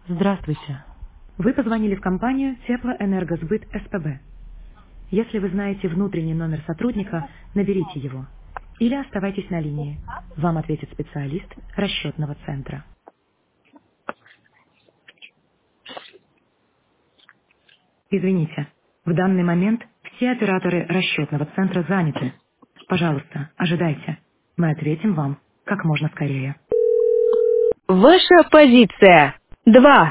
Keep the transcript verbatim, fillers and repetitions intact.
Здравствуйте. Вы позвонили в компанию Теплоэнергосбыт СПБ. Если вы знаете внутренний номер сотрудника, наберите его. Или оставайтесь на линии. Вам ответит специалист расчетного центра. Извините, в данный момент все операторы расчетного центра заняты. Пожалуйста, ожидайте. Мы ответим вам как можно скорее. Ваша позиция. Два.